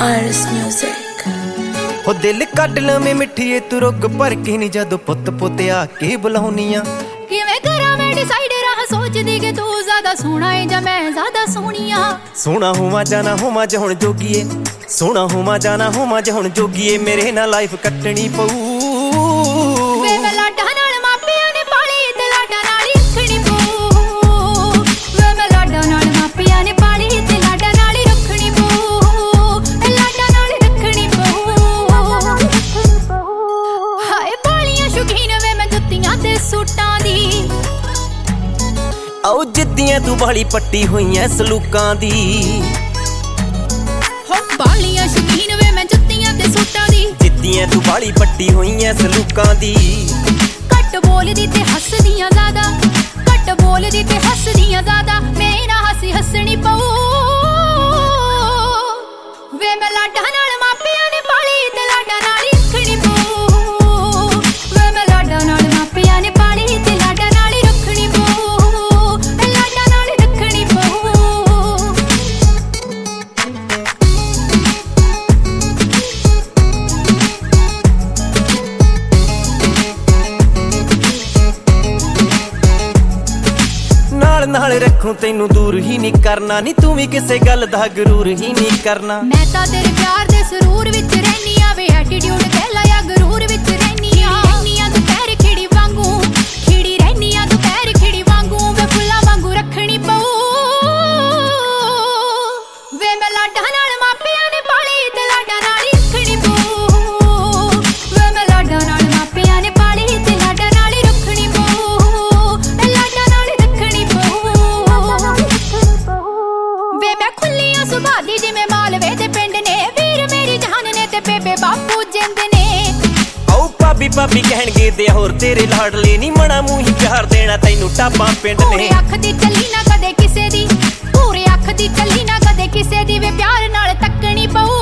Iris Music। हो दिल cut लवें मिठिए तू रुग भर के नी जदों पुत पुत आके बुलाउनियां किवें करा मैं डिसाइड रहा सोचदी कि तू ज्यादा सोहना है जां मैं ज्यादा सोहणिया। सोहना होवां जाना होवां ज हुण जोगीए सोहना होवां जाना होवां ज हुण जोगीए मेरे नाल लाइफ कटनी पऊ वे मैं लाडा नाल मापियां ने पाली ते लाडा नाल ही रखनी पऊ। वे मैं लाडा नाल मापियां ने पाली ते लाडा नाल ही रखनी पऊ। लाडा नाल रखनी पऊ। हाय बालियां शौकीन वे मैं जुत्तियां ते सूटां दी आओ जिद्दियां तू बाली पट्टी होईयां सलूकां दी। बालियां शौकीन वे मैं जुत्तियां ते सूटां दी जिद्दियां तू बाली पट्टी होईयां सलूकां दी। घट बोलदी ते हसदियां ज्यादा घट बोलदी ते हसदियां ज्यादा मैं ना हसी हसनी पऊ। वे मैं लाडा नाल मापियां ने पाली ते लाडा नाल ही रखनी पऊ। वे मैं लाडा नाल मापियां ने पाली ते लाडा नाल ही रखनी पऊ। लाडा नाल रखनी पऊ। नाल नाल रखूं तैनू दूर ही नहीं करना नी तू भी किसे गल दा गरूर ही नहीं करना। मैं तां तेरे प्यार दे सुरूर विच रहनी आ वे एटीट्यूड कह लाया गरूर विच रहनी आ दुपहर खिड़ी वांगू खिड़ी रहनी आ दुपहर खिड़ी वांगू वे फुल्ला वांगू रखनी पऊ। वे मैं लाडा नाल मापियां ने पाली ते लाडा नाल ही रखनी पऊ। वे मैं लाडा नाल मापियां ने पाली ते लाडा नाल ही रखनी पऊ। लाडा नाल रखनी पऊ। वे मैं खुल्लियां सुभा दी जिवें मालवे दे पिंड ने वीर मेरी जान ने ते बेबे बापू जिंद ने। आओ भाभी भाभी कहणगे ते होर तेरे लाडले नी मना मूंह ही प्यार देना तैनू टापां पिंड पूरे ने। अख दी चली ना कदे किसे दी पूरे अख दी चली ना कदे किसे दी वे प्यार नाल तकनी पऊ।